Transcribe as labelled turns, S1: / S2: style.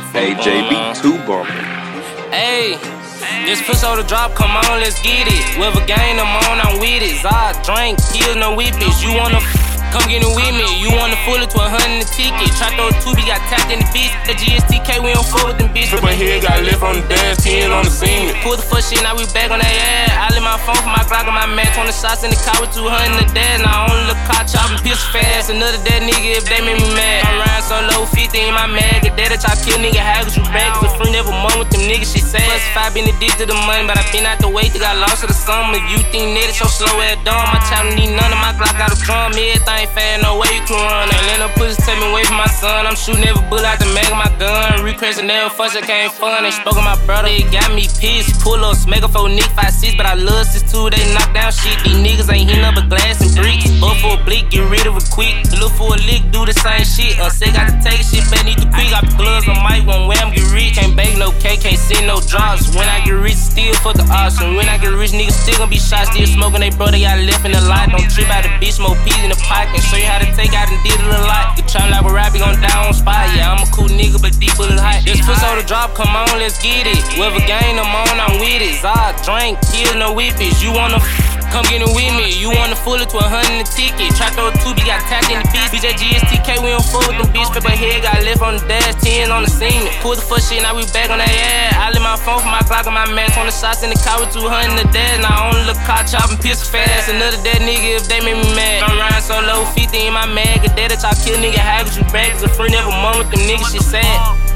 S1: AJB 2 bumping.
S2: Hey, this pussy on the drop, come on, let's get it. Whoever gang I'm on, I'm with it. Zod, drink, kills, no whippets. You wanna come get it with me? You wanna full it to 100 the ticket. Try throw a 2B, got tapped in the bitch. The GSTK, we don't fuck with them bitch.
S3: Flip my head, got left on the dash, 10 on the scene.
S2: Pull the fuck shit, now we back on that ass. I leave my phone for my Glock and my match. 20 shots in the car with 200 the dash. Now I only look car chopping piss fast. Another dead nigga if they make me mad. I'm riding so low, 50 in my mag. The dead that y'all kill nigga, how could you back? Cause a friend never month with them niggas, she sad. Plus 5 been addicted to the money, but I been out the way, they got lost to the summer. You think nigga so slow at dawn. My child need none of my Glock got a drum. Everything fast, no way you can run. Ain't let no pussy take me away from my son. I'm shooting every bullet out the mag of my gun. Requesting never fuss, it can't fun. They spoke of my brother, it got me pissed. Pull ups, make a 4 Nick 5-6, but I love 6-2. They knock down shit. These niggas ain't hitting up a glass and bricks. But for a blick, get rid of it quick. Look for a lick, do the same shit. Unsick, got to take shit, but need to quick. Got gloves on mic, one way I'm get rich. Can't bake no cake, can't send no drops. When I get rich, still for the option. When I get rich, niggas still gon' be shot. Still smoking, they brother got left in the light. Don't trip out the bitch, smoke peas in the pocket. Show you how to take out and did it a lot. You tryna like a rap, you gon' die on spot. Yeah, I'm a cool nigga, but deep bullets hot. Just push on the drop, come on, let's get it. Whoever gang I'm on, I'm with it. Zod, drink, kills, no whippets. You wanna come get it with me? You wanna full it to 100 the ticket. Try throw a 2B, got tapped in the bitch. Bitch, that GSTK, we don't fuck with them bitch. Flip my head, got left on the dash, 10 on the scene. Pull the fuck shit, now we back on that ass. I leave my phone for my Glock and my match. 20 shots in the car with 200 the dash. Now I only look car chopping piss fast. Another dead nigga if they make me mad. I'm riding so low, 50 in my mag. A dead that y'all kill nigga, how could you back? Cause a friend never month with them niggas, she sad.